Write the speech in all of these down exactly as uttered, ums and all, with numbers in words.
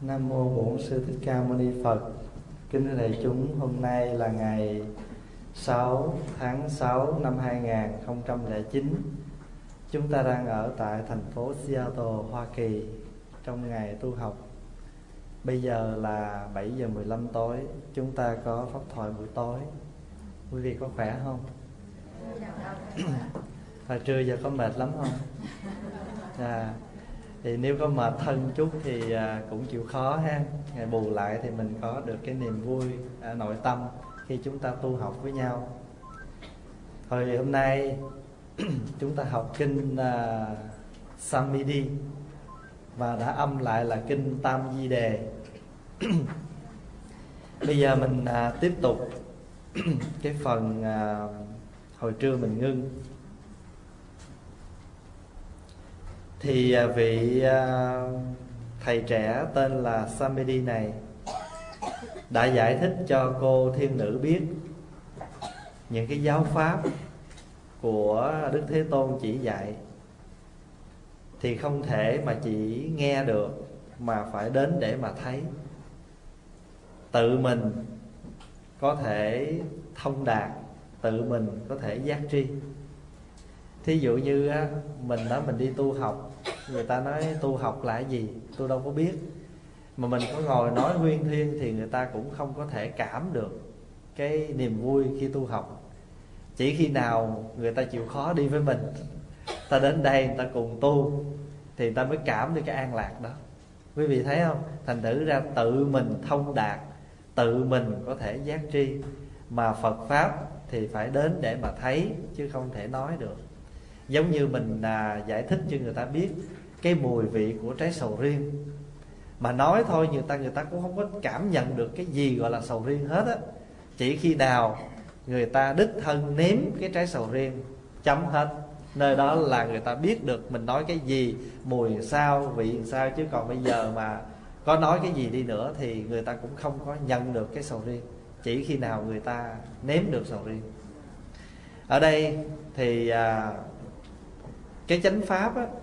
Nam mô Bổn Sư Thích Ca Mâu Ni Phật. Kính thưa đại chúng, hôm nay là ngày sáu tháng sáu năm hai nghìn không trăm lẻ chín. Chúng ta đang ở tại thành phố Seattle, Hoa Kỳ trong ngày tu học. Bây giờ là bảy giờ mười lăm tối. Chúng ta có pháp thoại buổi tối. Quý vị có khỏe không? Hồi trưa giờ có mệt lắm không? À, thì nếu có mệt thân chút thì à, cũng chịu khó ha. Ngày bù lại thì mình có được cái niềm vui à, nội tâm khi chúng ta tu học với nhau. Hồi hôm nay chúng ta học kinh à, Samiti và đã âm lại là kinh Tam Di Đề. Bây giờ mình à, tiếp tục cái phần à, hồi trưa mình ngưng. Thì à, vị à, thầy trẻ tên là Samiti này đã giải thích cho cô thiên nữ biết những cái giáo pháp của Đức Thế Tôn chỉ dạy. Thì không thể mà chỉ nghe được, mà phải đến để mà thấy. Tự mình có thể thông đạt, tự mình có thể giác tri. Thí dụ như á, mình đó mình đi tu học, người ta nói tu học là cái gì, tôi đâu có biết. Mà mình có ngồi nói huyên thuyên thì người ta cũng không có thể cảm được cái niềm vui khi tu học. Chỉ khi nào người ta chịu khó đi với mình, ta đến đây người ta cùng tu, thì ta mới cảm được cái an lạc đó. Quý vị thấy không? Thành thử ra tự mình thông đạt, tự mình có thể giác tri. Mà Phật Pháp thì phải đến để mà thấy, chứ không thể nói được. Giống như mình à, giải thích cho người ta biết cái mùi vị của trái sầu riêng. Mà nói thôi người ta người ta cũng không có cảm nhận được cái gì gọi là sầu riêng hết á. Chỉ khi nào người ta đích thân nếm cái trái sầu riêng, chấm hết. Nơi đó là người ta biết được mình nói cái gì, mùi sao, vị sao. Chứ còn bây giờ mà có nói cái gì đi nữa thì người ta cũng không có nhận được cái sầu riêng. Chỉ khi nào người ta nếm được sầu riêng. Ở đây thì à, cái chánh pháp á,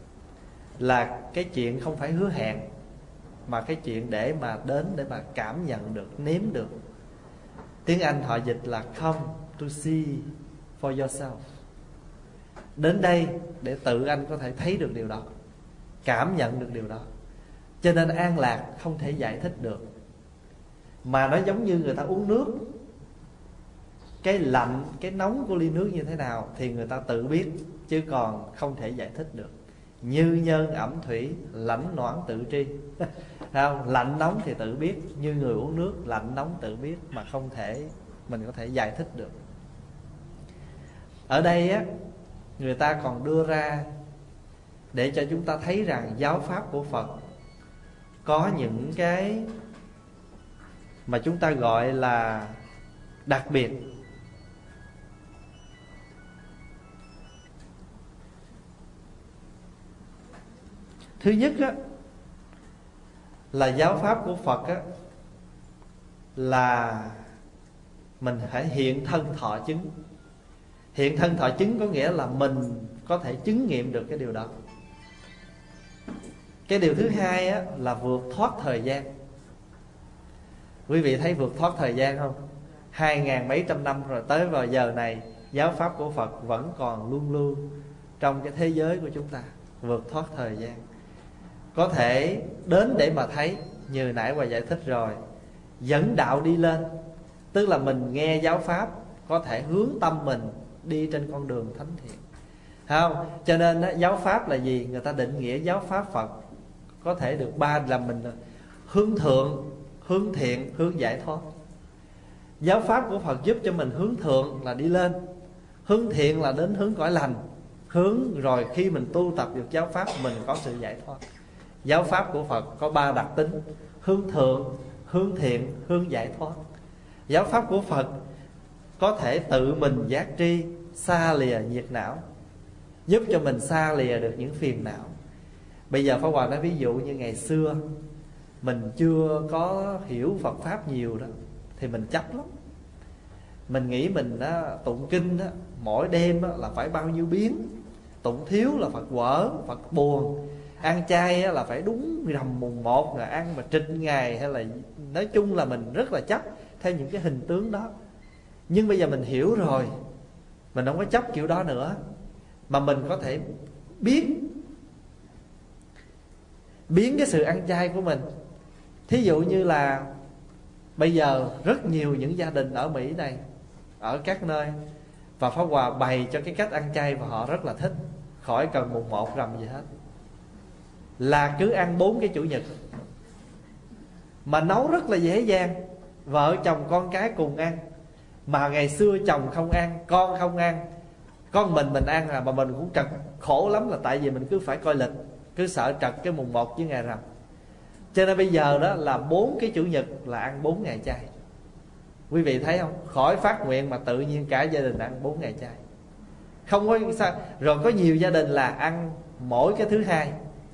là cái chuyện không phải hứa hẹn, mà cái chuyện để mà đến, để mà cảm nhận được, nếm được. Tiếng Anh họ dịch là come to see for yourself. Đến đây để tự anh có thể thấy được điều đó, cảm nhận được điều đó. Cho nên an lạc không thể giải thích được. Mà nó giống như người ta uống nước, cái lạnh, cái nóng của ly nước như thế nào thì người ta tự biết, chứ còn không thể giải thích được. Như nhân ẩm thủy, lãnh noãn tự tri. Không? Lạnh nóng thì tự biết, như người uống nước lạnh nóng tự biết, mà không thể mình có thể giải thích được. Ở đây á, người ta còn đưa ra để cho chúng ta thấy rằng giáo pháp của Phật có những cái mà chúng ta gọi là đặc biệt. Thứ nhất á, là giáo pháp của Phật á, là mình phải hiện thân thọ chứng. Hiện thân thọ chứng có nghĩa là mình có thể chứng nghiệm được cái điều đó. Cái điều thứ hai á, là vượt thoát thời gian. Quý vị thấy vượt thoát thời gian không? Hai ngàn mấy trăm năm rồi tới vào giờ này, giáo pháp của Phật vẫn còn luôn luôn trong cái thế giới của chúng ta. Vượt thoát thời gian, có thể đến để mà thấy. Như nãy Hòa giải thích rồi, dẫn đạo đi lên. Tức là mình nghe giáo pháp có thể hướng tâm mình đi trên con đường thánh thiện. Không? Cho nên đó, giáo pháp là gì? Người ta định nghĩa giáo pháp Phật có thể được ba, là mình hướng thượng, hướng thiện, hướng giải thoát. Giáo pháp của Phật giúp cho mình hướng thượng là đi lên, hướng thiện là đến hướng cõi lành. Hướng rồi khi mình tu tập được giáo pháp, mình có sự giải thoát. Giáo pháp của Phật có ba đặc tính: hướng thượng, hướng thiện, hướng giải thoát. Giáo pháp của Phật có thể tự mình giác tri, xa lìa nhiệt não, giúp cho mình xa lìa được những phiền não. Bây giờ Pháp Hòa nói ví dụ như ngày xưa mình chưa có hiểu Phật Pháp nhiều đó, thì mình chấp lắm. Mình nghĩ mình á, tụng kinh á, mỗi đêm á, là phải bao nhiêu biến. Tụng thiếu là Phật quở, Phật buồn. Ăn chay là phải đúng rằm mùng một, là ăn mà trinh ngày, hay là nói chung là mình rất là chấp theo những cái hình tướng đó. Nhưng bây giờ mình hiểu rồi, mình không có chấp kiểu đó nữa, mà mình có thể biết biến cái sự ăn chay của mình. Thí dụ như là bây giờ rất nhiều những gia đình ở Mỹ này, ở các nơi, và Pháp Hòa bày cho cái cách ăn chay và họ rất là thích, khỏi cần mùng một rằm gì hết, là cứ ăn bốn cái chủ nhật, mà nấu rất là dễ dàng, vợ chồng con cái cùng ăn. Mà ngày xưa chồng không ăn, con không ăn, con mình mình ăn à, mà mình cũng trật khổ lắm, là tại vì mình cứ phải coi lịch, cứ sợ trật cái mùng một với ngày rằm. Cho nên bây giờ đó là bốn cái chủ nhật là ăn bốn ngày chay. Quý vị thấy không? Khỏi phát nguyện mà tự nhiên cả gia đình ăn bốn ngày chay. Không có sao. Rồi có nhiều gia đình là ăn mỗi cái thứ hai.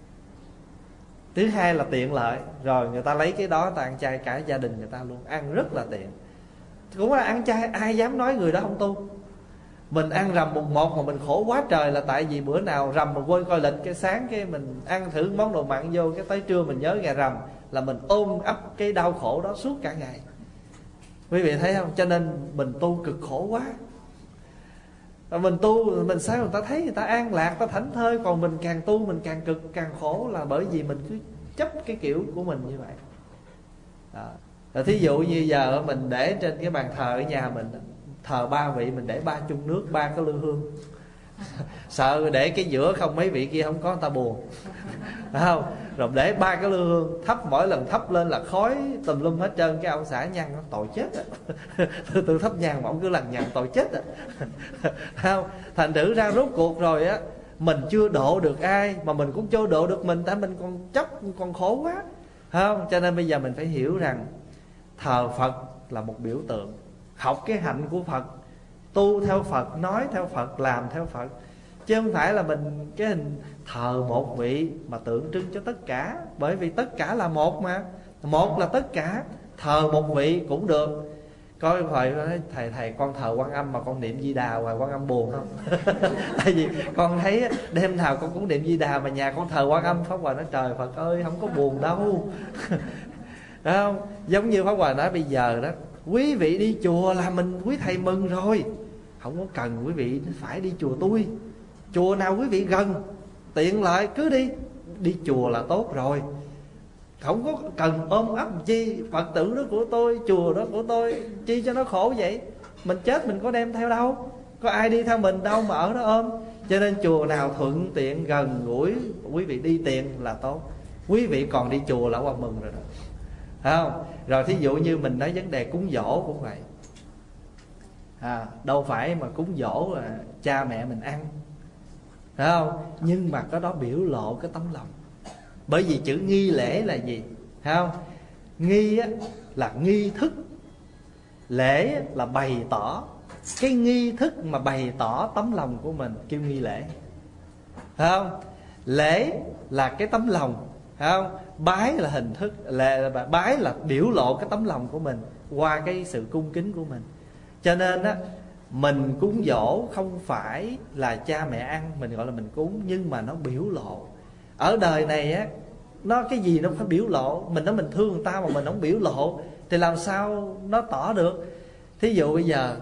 Thứ hai là tiện lợi, rồi người ta lấy cái đó ta ăn chay cả gia đình người ta luôn, ăn rất là tiện. Cũng là ăn chay, ai dám nói người đó không tu. Mình ăn rằm mùng một mà mình khổ quá trời, là tại vì bữa nào rằm mà quên coi lịch, cái sáng cái mình ăn thử món đồ mặn vô, cái tới trưa mình nhớ ngày rằm, là mình ôm ấp cái đau khổ đó suốt cả ngày. Quý vị thấy không? Cho nên mình tu cực khổ quá. Mình tu mình sao người ta thấy người ta an lạc, ta thảnh thơi, còn mình càng tu mình càng cực càng khổ, là bởi vì mình cứ chấp cái kiểu của mình như vậy đó. Rồi thí dụ như giờ mình để trên cái bàn thờ ở nhà mình, thờ ba vị, mình để ba chung nước, ba cái lư hương. Sợ để cái giữa không mấy vị kia không có người ta buồn. Phải không? Rồi để ba cái lư hương, thắp mỗi lần thắp lên là khói tùm lum hết trơn, cái ông xã nhăn nó tội chết á. Tôi thắp nhang mà ông cứ lằng nhằng tội chết á. Không? Thành thử ra rốt cuộc rồi á, mình chưa độ được ai, mà mình cũng chưa độ được mình, tại mình còn chấp, còn khổ quá. Không? Cho nên bây giờ mình phải hiểu rằng thờ Phật là một biểu tượng, học cái hạnh của Phật, tu theo Phật, nói theo Phật, làm theo Phật, chứ không phải là mình cái hình thờ một vị mà tượng trưng cho tất cả. Bởi vì tất cả là một mà, một là tất cả. Thờ một vị cũng được. Có thời nói thầy thầy con thờ Quan Âm mà con niệm Di Đà hoài, Quan Âm buồn không? Tại vì con thấy đêm nào con cũng niệm Di Đà mà nhà con thờ Quan Âm. Pháp Hòa nói trời Phật ơi, không có buồn đâu. Đúng không? Giống như Pháp Hòa nói bây giờ đó, quý vị đi chùa là mình quý thầy mừng rồi, không có cần quý vị phải đi chùa tôi. Chùa nào quý vị gần tiện lợi cứ đi, đi chùa là tốt rồi, không có cần ôm ấp chi Phật tử đó của tôi, chùa đó của tôi, chi cho nó khổ vậy. Mình chết mình có đem theo đâu, có ai đi theo mình đâu mà ở đó ôm. Cho nên chùa nào thuận tiện gần gũi, quý vị đi tiện là tốt. Quý vị còn đi chùa là Hòa mừng rồi đó. Không? Rồi thí dụ như mình nói vấn đề cúng dỗ cũng vậy à, đâu phải mà cúng dỗ là cha mẹ mình ăn, phải không? Nhưng mà cái đó biểu lộ cái tấm lòng. Bởi vì chữ nghi lễ là gì? Phải không? Nghi á, là nghi thức, lễ là bày tỏ. Cái nghi thức mà bày tỏ tấm lòng của mình kêu nghi lễ, phải không? Lễ là cái tấm lòng, phải không? Bái là hình thức, là bái là biểu lộ cái tấm lòng của mình qua cái sự cung kính của mình. Cho nên á, mình cúng dỗ không phải là cha mẹ ăn, mình gọi là mình cúng, nhưng mà nó biểu lộ. Ở đời này á, nó cái gì nó phải biểu lộ. Mình nói mình thương người ta mà mình không biểu lộ thì làm sao nó tỏ được. Thí dụ bây giờ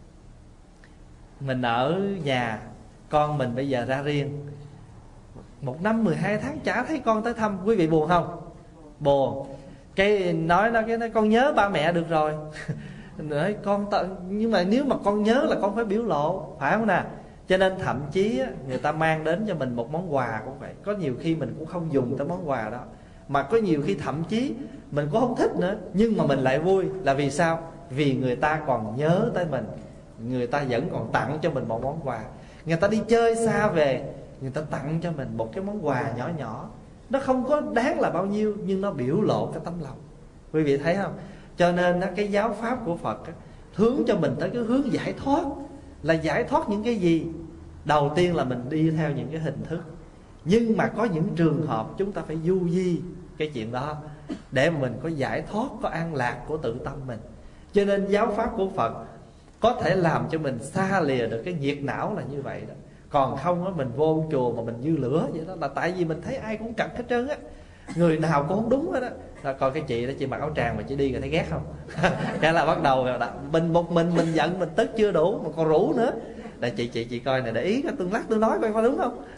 mình ở nhà, con mình bây giờ ra riêng, một năm mười hai tháng chả thấy con tới thăm, quý vị buồn không? Buồn. Cái nói nó cái nói con nhớ ba mẹ được rồi. Nói con tự, nhưng mà nếu mà con nhớ là con phải biểu lộ, phải không nè? Cho nên thậm chí người ta mang đến cho mình một món quà cũng vậy. Có nhiều khi mình cũng không dùng tới món quà đó, mà có nhiều khi thậm chí mình cũng không thích nữa, nhưng mà mình lại vui. Là vì sao? Vì người ta còn nhớ tới mình, người ta vẫn còn tặng cho mình một món quà. Người ta đi chơi xa về, người ta tặng cho mình một cái món quà nhỏ nhỏ, nó không có đáng là bao nhiêu, nhưng nó biểu lộ cái tấm lòng. Quý vị thấy không? Cho nên cái giáo pháp của Phật hướng cho mình tới cái hướng giải thoát. Là giải thoát những cái gì? Đầu tiên là mình đi theo những cái hình thức, nhưng mà có những trường hợp chúng ta phải du di cái chuyện đó để mà mình có giải thoát, có an lạc của tự tâm mình. Cho nên giáo pháp của Phật có thể làm cho mình xa lìa được cái nhiệt não là như vậy đó. Còn không á, mình vô chùa mà mình như lửa vậy đó, là tại vì mình thấy ai cũng cật hết trơn á, người nào cũng không đúng hết á. Là coi cái chị đó, chị mặc áo tràng mà chị đi rồi thấy ghét không? Cái là bắt đầu rồi đó. Mình một mình mình giận mình tức chưa đủ mà còn rủ nữa. Là chị chị chị coi này, để ý tôi lát tôi nói coi có đúng không?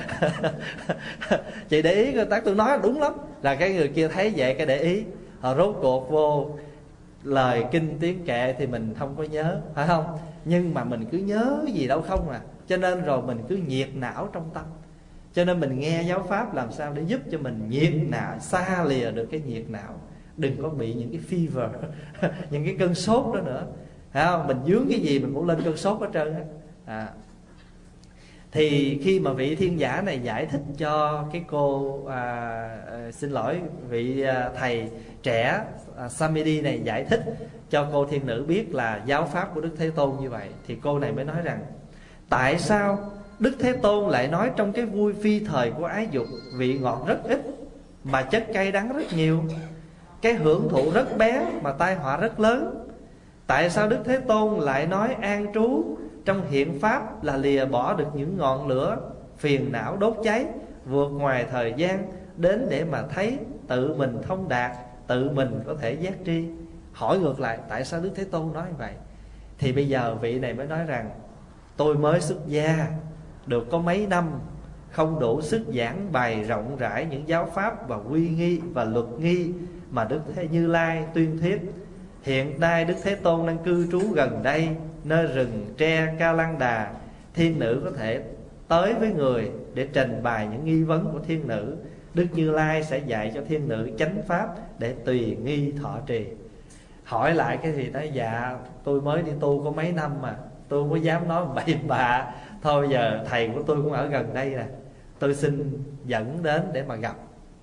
Chị để ý coi lát tôi nói đúng lắm. Là cái người kia thấy vậy cái để ý, họ rốt cuộc vô lời kinh tiếng kệ thì mình không có nhớ, phải không? Nhưng mà mình cứ nhớ cái gì đâu không à. Cho nên rồi mình cứ nhiệt não trong tâm. Cho nên mình nghe giáo pháp làm sao để giúp cho mình nhiệt não, xa lìa được cái nhiệt não. Đừng có bị những cái fever, những cái cơn sốt đó nữa, phải không? Mình dướng cái gì mình cũng lên cơn sốt hết trơn á. À. Thì khi mà vị thiên giả này giải thích cho cái cô à, à, xin lỗi vị à, thầy trẻ à, Samedi này giải thích cho cô thiên nữ biết là giáo pháp của Đức Thế Tôn như vậy, thì cô này mới nói rằng tại sao Đức Thế Tôn lại nói trong cái vui phi thời của ái dục, vị ngọt rất ít mà chất cay đắng rất nhiều, cái hưởng thụ rất bé mà tai họa rất lớn. Tại sao Đức Thế Tôn lại nói an trú trong hiện pháp là lìa bỏ được những ngọn lửa phiền não đốt cháy, vượt ngoài thời gian đến để mà thấy tự mình thông đạt, tự mình có thể giác tri? Hỏi ngược lại tại sao Đức Thế Tôn nói như vậy? Thì bây giờ vị này mới nói rằng tôi mới xuất gia được có mấy năm, không đủ sức giảng bày rộng rãi những giáo pháp và quy nghi và luật nghi mà Đức Thế Như Lai tuyên thuyết. Hiện nay Đức Thế Tôn đang cư trú gần đây, nơi rừng tre Ca Lăng Đà. Thiên nữ có thể tới với người để trình bày những nghi vấn của thiên nữ. Đức Như Lai sẽ dạy cho thiên nữ chánh pháp để tùy nghi thọ trì. Hỏi lại cái gì đó, dạ tôi mới đi tu có mấy năm mà tôi không có dám nói bậy bạ. Thôi giờ thầy của tôi cũng ở gần đây nè, tôi xin dẫn đến để mà gặp.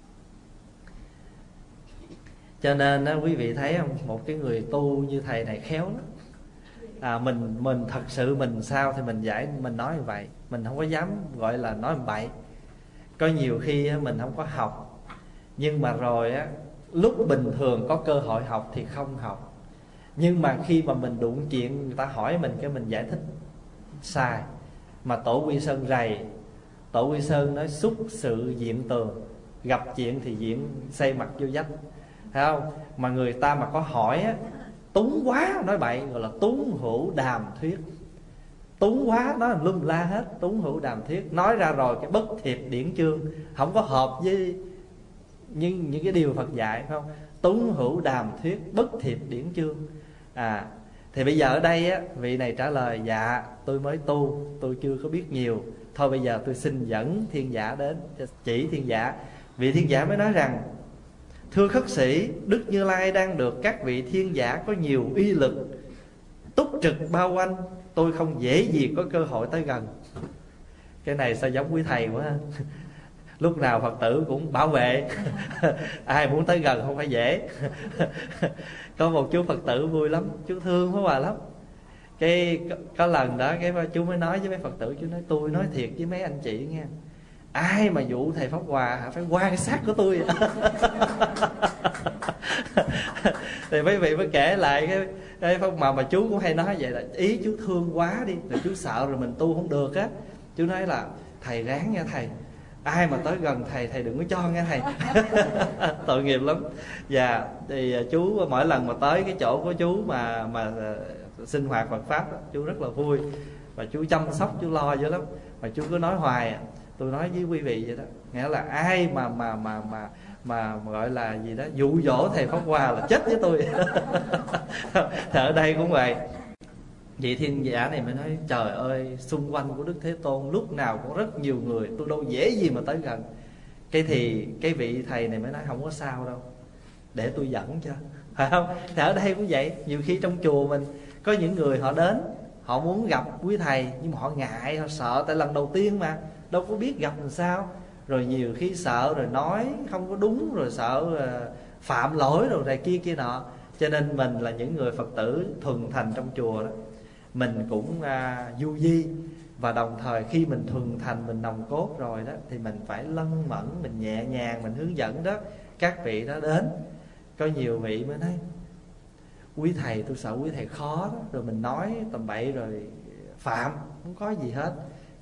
Cho nên đó, quý vị thấy không, một cái người tu như thầy này khéo lắm. À, mình mình thật sự mình sao thì mình giải, mình nói như vậy, mình không có dám gọi là nói bậy. Có nhiều khi mình không có học, nhưng mà rồi á, lúc bình thường có cơ hội học thì không học. Nhưng mà khi mà mình đụng chuyện người ta hỏi mình cái mình giải thích sai. Mà Tổ Quy Sơn rầy, Tổ Quy Sơn nói xúc sự diện tường, gặp chuyện thì diện xây mặt vô vách, thấy không? Mà người ta mà có hỏi á, túng quá nói bậy, gọi là túng hữu đàm thuyết. Túng quá nói lum la hết, túng hữu đàm thuyết. Nói ra rồi cái bất thiệp điển chương, không có hợp với những, những cái điều Phật dạy, phải không? Túng hữu đàm thuyết, bất thiệp điển chương. À, thì bây giờ ở đây á, vị này trả lời dạ tôi mới tu, tôi chưa có biết nhiều. Thôi bây giờ tôi xin dẫn thiên giả đến, chỉ thiên giả. Vị thiên giả mới nói rằng thưa khất sĩ, Đức Như Lai đang được các vị thiên giả có nhiều uy lực túc trực bao quanh, tôi không dễ gì có cơ hội tới gần. Cái này sao giống quý thầy quá. Lúc nào Phật tử cũng bảo vệ. Ai muốn tới gần không phải dễ. Có một chú Phật tử vui lắm, chú thương Pháp Hòa lắm. Cái có, có lần đó cái chú mới nói với mấy Phật tử, chú nói tôi nói thiệt với mấy anh chị nghe, ai mà dụ thầy Pháp Hòa phải quan sát của tôi. Thì mấy vị mới kể lại cái, cái Pháp mà mà chú cũng hay nói vậy, là ý chú thương quá đi, rồi chú sợ rồi mình tu không được á. Chú nói là thầy ráng nha thầy, ai mà tới gần thầy thầy đừng có cho nghe thầy. Tội nghiệp lắm. Và thì chú mỗi lần mà tới cái chỗ của chú mà mà sinh hoạt Phật pháp đó, chú rất là vui và chú chăm sóc, chú lo dữ lắm. Mà chú cứ nói hoài, tôi nói với quý vị vậy đó, nghĩa là ai mà mà mà mà mà, mà gọi là gì đó dụ dỗ thầy Pháp Hòa là chết với tôi. Thì ở đây cũng vậy. Vị thiên giả này mới nói trời ơi, xung quanh của Đức Thế Tôn lúc nào cũng rất nhiều người, tôi đâu dễ gì mà tới gần. Cái thì cái vị thầy này mới nói không có sao đâu, để tôi dẫn cho, phải không? Thì ở đây cũng vậy, nhiều khi trong chùa mình có những người họ đến, họ muốn gặp quý thầy nhưng mà họ ngại, họ sợ, tại lần đầu tiên mà đâu có biết gặp làm sao. Rồi nhiều khi sợ rồi nói không có đúng, rồi sợ phạm lỗi rồi này kia kia nọ. Cho nên mình là những người Phật tử thuần thành trong chùa đó, mình cũng à, du di. Và đồng thời khi mình thuần thành, mình nòng cốt rồi đó, thì mình phải lân mẫn, mình nhẹ nhàng, mình hướng dẫn đó các vị đó đến. Có nhiều vị mới nói quý thầy tôi sợ quý thầy khó đó, rồi mình nói tầm bậy rồi phạm, không có gì hết.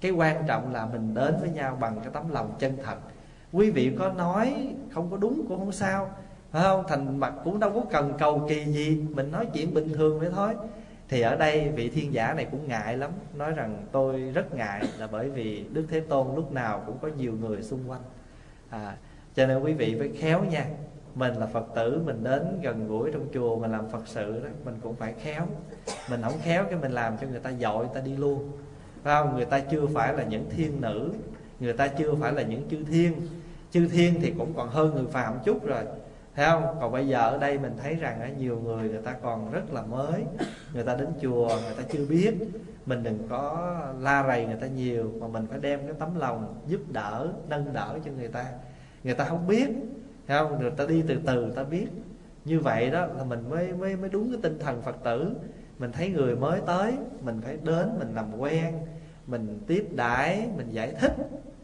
Cái quan trọng là mình đến với nhau bằng cái tấm lòng chân thật. Quý vị có nói không có đúng cũng không sao, phải không? Thành mặt cũng đâu có cần cầu kỳ gì, mình nói chuyện bình thường vậy thôi. Thì ở đây vị thiên giả này cũng ngại lắm, nói rằng tôi rất ngại, là bởi vì Đức Thế Tôn lúc nào cũng có nhiều người xung quanh. à, Cho nên quý vị phải khéo nha. Mình là Phật tử, mình đến gần gũi trong chùa, mình làm Phật sự đó, mình cũng phải khéo. Mình không khéo cái mình làm cho người ta dội, người ta đi luôn, phải không? Người ta chưa phải là những thiên nữ, người ta chưa phải là những chư thiên. Chư thiên thì cũng còn hơn người phàm chút rồi, thấy không? Còn bây giờ ở đây mình thấy rằng nhiều người người ta còn rất là mới, người ta đến chùa người ta chưa biết. Mình đừng có la rầy người ta nhiều, mà mình phải đem cái tấm lòng giúp đỡ, nâng đỡ cho người ta. Người ta không biết, thấy không? Người ta đi từ từ người ta biết. Như vậy đó là mình mới mới mới đúng cái tinh thần Phật tử. Mình thấy người mới tới, mình phải đến, mình làm quen, mình tiếp đãi, mình giải thích.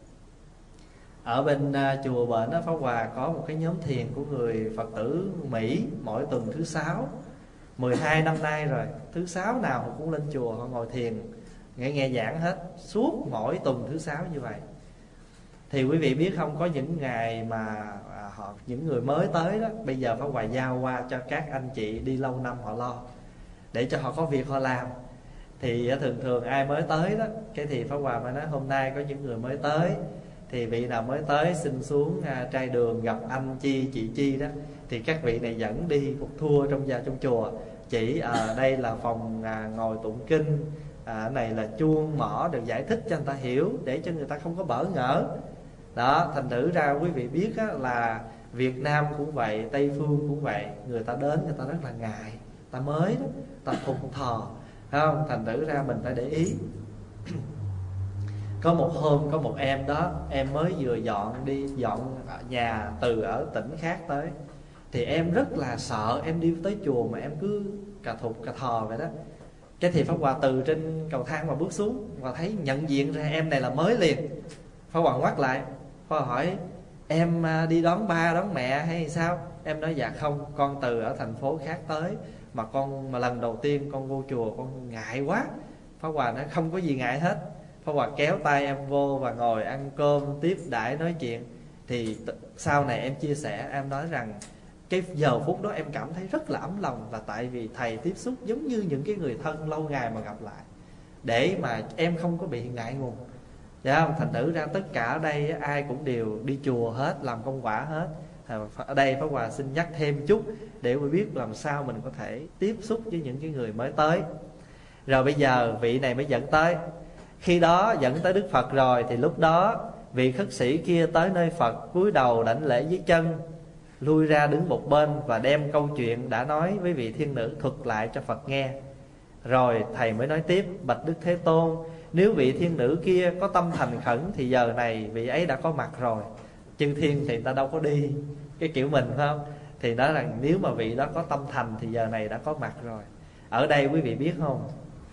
Ở bên uh, chùa Bển đó, Pháp Hòa có một cái nhóm thiền của người Phật tử Mỹ, mỗi tuần thứ sáu, mười hai năm nay rồi, thứ sáu nào họ cũng lên chùa, họ ngồi thiền, nghe nghe giảng hết, suốt mỗi tuần thứ sáu như vậy. Thì quý vị biết không, có những ngày mà à, họ những người mới tới đó, bây giờ Pháp Hòa giao qua cho các anh chị đi lâu năm họ lo, để cho họ có việc họ làm. Thì thường thường ai mới tới đó, cái thì Pháp Hòa mới nói hôm nay có những người mới tới, thì vị nào mới tới xin xuống à, trai đường gặp anh Chi, chị Chi đó, thì các vị này dẫn đi một tour trong gia trong chùa. Chỉ ở à, đây là phòng à, ngồi tụng kinh, à, này là chuông mỏ, được giải thích cho người ta hiểu, để cho người ta không có bỡ ngỡ. Đó, thành thử ra quý vị biết á, là Việt Nam cũng vậy, Tây Phương cũng vậy. Người ta đến người ta rất là ngại, ta mới đó, ta thục thò, phải không? Thành thử ra mình phải để ý. Có một hôm có một em đó, em mới vừa dọn đi dọn nhà từ ở tỉnh khác tới, thì em rất là sợ, em đi tới chùa mà em cứ cà thục cà thò vậy đó. Cái thì Pháp Hòa từ trên cầu thang mà bước xuống, và thấy nhận diện ra em này là mới liền. Pháp Hòa ngoắt lại, Pháp Hòa hỏi em đi đón ba đón mẹ hay sao? Em nói dạ không, con từ ở thành phố khác tới, mà con mà lần đầu tiên con vô chùa con ngại quá. Pháp Hòa nói không có gì ngại hết. Pháp Hòa kéo tay em vô và ngồi ăn cơm, tiếp đãi nói chuyện. Thì sau này em chia sẻ, em nói rằng cái giờ phút đó em cảm thấy rất là ấm lòng, là tại vì thầy tiếp xúc giống như những cái người thân lâu ngày mà gặp lại, để mà em không có bị ngại ngùng. Dạ không? Thành thử ra tất cả ở đây ai cũng đều đi chùa hết, làm công quả hết. Ở đây Pháp Hòa xin nhắc thêm chút để quý biết làm sao mình có thể tiếp xúc với những cái người mới tới. Rồi bây giờ vị này mới dẫn tới. Khi đó dẫn tới Đức Phật rồi, thì lúc đó vị khất sĩ kia tới nơi Phật, cúi đầu đảnh lễ dưới chân, lui ra đứng một bên và đem câu chuyện đã nói với vị thiên nữ thuật lại cho Phật nghe. Rồi thầy mới nói tiếp: bạch Đức Thế Tôn, nếu vị thiên nữ kia có tâm thành khẩn thì giờ này vị ấy đã có mặt rồi. Chư thiên thì ta đâu có đi cái kiểu mình, phải không? Thì nói rằng nếu mà vị đó có tâm thành thì giờ này đã có mặt rồi. Ở đây quý vị biết không,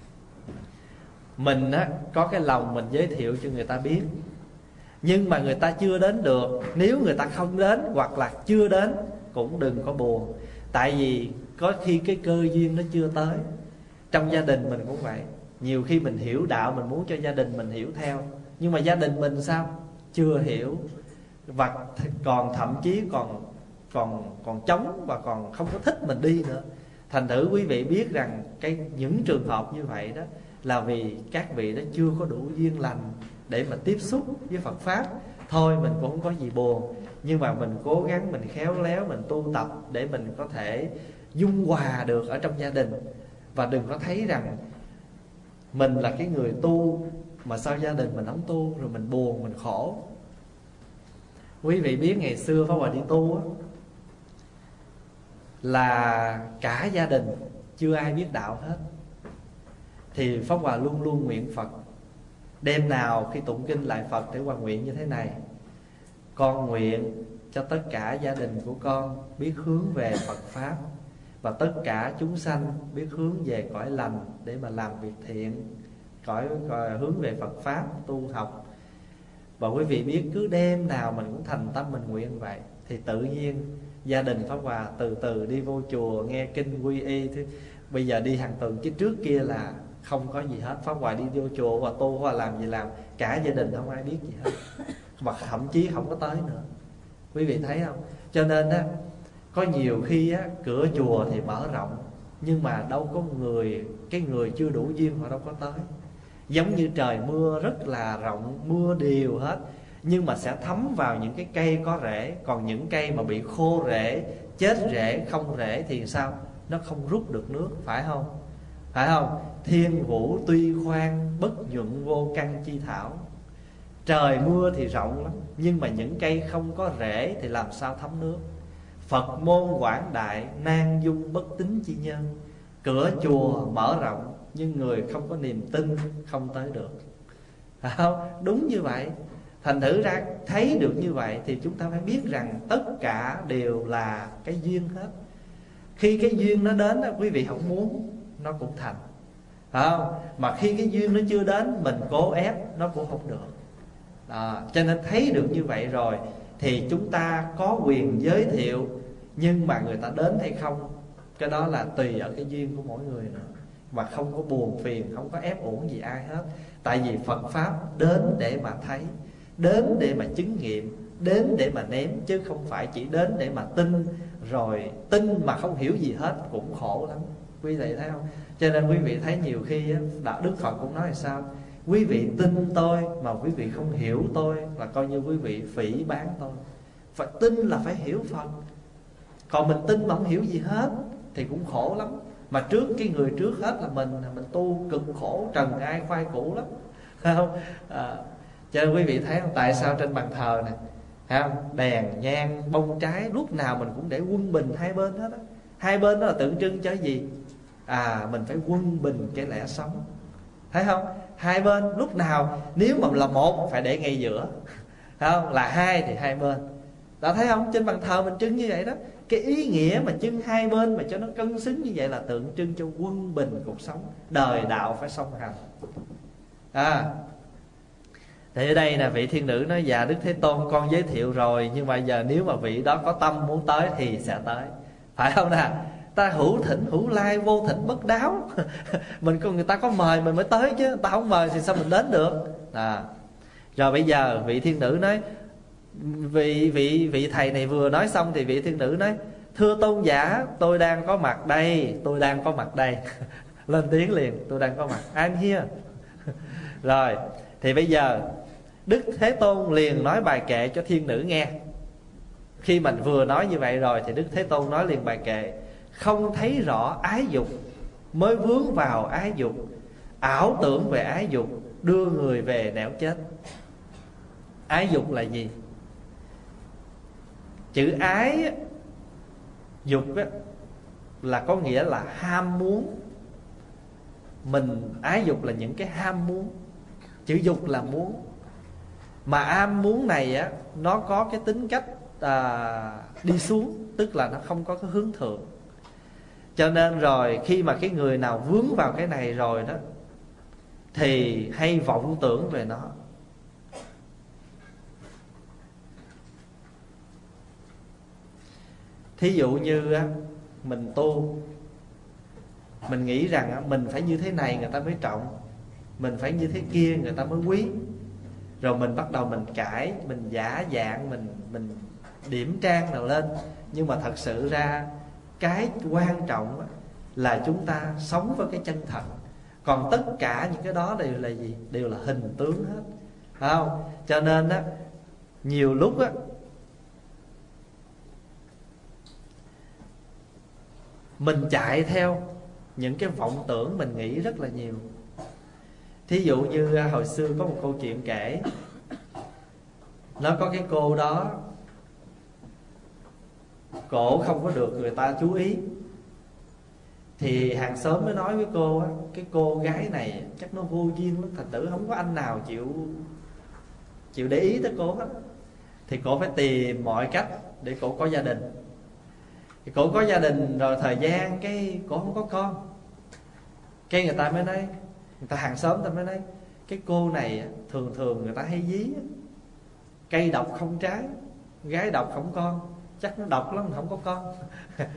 mình á, có cái lòng mình giới thiệu cho người ta biết, nhưng mà người ta chưa đến được. Nếu người ta không đến hoặc là chưa đến cũng đừng có buồn, tại vì có khi cái cơ duyên nó chưa tới. Trong gia đình mình cũng vậy, nhiều khi mình hiểu đạo, mình muốn cho gia đình mình hiểu theo, nhưng mà gia đình mình sao? Chưa hiểu, và còn thậm chí còn còn còn chống và còn không có thích mình đi nữa. Thành thử quý vị biết rằng cái những trường hợp như vậy đó là vì các vị đó chưa có đủ duyên lành để mà tiếp xúc với Phật Pháp. Thôi mình cũng không có gì buồn, nhưng mà mình cố gắng, mình khéo léo, mình tu tập để mình có thể dung hòa được ở trong gia đình. Và đừng có thấy rằng mình là cái người tu mà sao gia đình mình không tu, rồi mình buồn, mình khổ. Quý vị biết ngày xưa Pháp Hòa đi tu á, là cả gia đình chưa ai biết đạo hết. Thì Pháp Hòa luôn luôn nguyện Phật. Đêm nào khi tụng kinh lại Phật để Hòa nguyện như thế này: con nguyện cho tất cả gia đình của con biết hướng về Phật Pháp, và tất cả chúng sanh biết hướng về cõi lành để mà làm việc thiện, cõi, cõi hướng về Phật Pháp tu học. Và quý vị biết cứ đêm nào mình cũng thành tâm mình nguyện vậy, thì tự nhiên gia đình Pháp Hòa từ từ đi vô chùa nghe kinh quy y. Thì bây giờ đi hàng tuần, chứ trước kia là không có gì hết. Pháp Hòa đi vô chùa và tu, Hòa làm gì làm, cả gia đình không ai biết gì hết, mà thậm chí không có tới nữa. Quý vị thấy không? Cho nên á, có nhiều khi á, cửa chùa thì mở rộng, nhưng mà đâu có người, cái người chưa đủ duyên họ đâu có tới. Giống như trời mưa rất là rộng, mưa đều hết, nhưng mà sẽ thấm vào những cái cây có rễ. Còn những cây mà bị khô rễ, chết rễ, không rễ thì sao? Nó không rút được nước, phải không? Phải không? Thiên vũ tuy khoan, bất nhuận vô căn chi thảo. Trời mưa thì rộng lắm, nhưng mà những cây không có rễ thì làm sao thấm nước. Phật môn quảng đại, nan dung bất tín chi nhân. Cửa chùa mở rộng, nhưng người không có niềm tin không tới được. Phải không? Đúng như vậy. Thành thử ra thấy được như vậy thì chúng ta phải biết rằng tất cả đều là cái duyên hết. Khi cái duyên nó đến, quý vị không muốn nó cũng thành, phải không? Mà khi cái duyên nó chưa đến, mình cố ép nó cũng không được. Đó. Cho nên thấy được như vậy rồi thì chúng ta có quyền giới thiệu, nhưng mà người ta đến hay không, cái đó là tùy ở cái duyên của mỗi người nữa. Mà không có buồn phiền, không có ép uổng gì ai hết. Tại vì Phật Pháp đến để mà thấy, đến để mà chứng nghiệm, đến để mà nếm, chứ không phải chỉ đến để mà tin. Rồi tin mà không hiểu gì hết cũng khổ lắm. Quý vị thấy không? Cho nên quý vị thấy nhiều khi á, Đạo Đức Phật cũng nói là sao? Quý vị tin tôi mà quý vị không hiểu tôi là coi như quý vị phỉ báng tôi. Phải tin là phải hiểu Phật. Còn mình tin mà không hiểu gì hết thì cũng khổ lắm. Mà trước cái người trước hết là mình, mình tu cực khổ, trần ai khoai củ lắm, phải không? À, cho nên quý vị thấy không? Tại sao trên bàn thờ này, thấy không? Đèn, nhang, bông trái lúc nào mình cũng để quân bình hai bên hết á. Hai bên đó là tượng trưng cho gì? À, mình phải quân bình cái lẽ sống, thấy không? Hai bên lúc nào, nếu mà là một phải để ngay giữa, thấy không? Là hai thì hai bên. Đó, thấy không? Trên bàn thờ mình trưng như vậy đó. Cái ý nghĩa mà trưng hai bên mà cho nó cân xứng như vậy là tượng trưng cho quân bình cuộc sống. Đời đạo phải song hành. À, thì ở đây là vị thiên nữ nói: dạ Đức Thế Tôn, con giới thiệu rồi, nhưng mà giờ nếu mà vị đó có tâm muốn tới thì sẽ tới, phải không nè? Ta hữu thỉnh hữu lai, vô thỉnh bất đáo. Mình có, người ta có mời mình mới tới chứ, ta không mời thì sao mình đến được? À, rồi bây giờ vị thiên nữ nói, vị vị vị thầy này vừa nói xong thì vị thiên nữ nói: thưa tôn giả, tôi đang có mặt đây, tôi đang có mặt đây. Lên tiếng liền: tôi đang có mặt, I'm here. Rồi thì bây giờ Đức Thế Tôn liền nói bài kệ cho thiên nữ nghe. Khi mình vừa nói như vậy rồi thì Đức Thế Tôn nói liền bài kệ: không thấy rõ ái dục, mới vướng vào ái dục, ảo tưởng về ái dục, đưa người về nẻo chết. Ái dục là gì? Chữ ái dục á, là có nghĩa là ham muốn. Mình ái dục là những cái ham muốn. Chữ dục là muốn. Mà ham muốn này á, nó có cái tính cách à, đi xuống, tức là nó không có cái hướng thượng. Cho nên rồi khi mà cái người nào vướng vào cái này rồi đó thì hay vọng tưởng về nó. Thí dụ như á, mình tu, mình nghĩ rằng á, mình phải như thế này người ta mới trọng, mình phải như thế kia người ta mới quý. Rồi mình bắt đầu mình cãi, mình giả dạng, mình mình điểm trang nào lên. Nhưng mà thật sự ra cái quan trọng á, là chúng ta sống với cái chân thật. Còn tất cả những cái đó đều là gì? Đều là hình tướng hết, phải không? Cho nên á, nhiều lúc á, mình chạy theo những cái vọng tưởng mình nghĩ rất là nhiều. Thí dụ như hồi xưa có một câu chuyện kể. Nó có cái cô đó, cổ không có được người ta chú ý. Thì hàng xóm mới nói với cô á, cái cô gái này chắc nó vô duyên lắm, thành tử không có anh nào chịu chịu để ý tới cô hết. Thì cổ phải tìm mọi cách để cổ có gia đình. Thì cổ có gia đình rồi thời gian cái cổ không có con. Cái người ta mới nói, người ta hàng xóm người ta mới nói, cái cô này thường thường người ta hay dí: cây độc không trái, gái độc không con, chắc nó độc lắm không có con.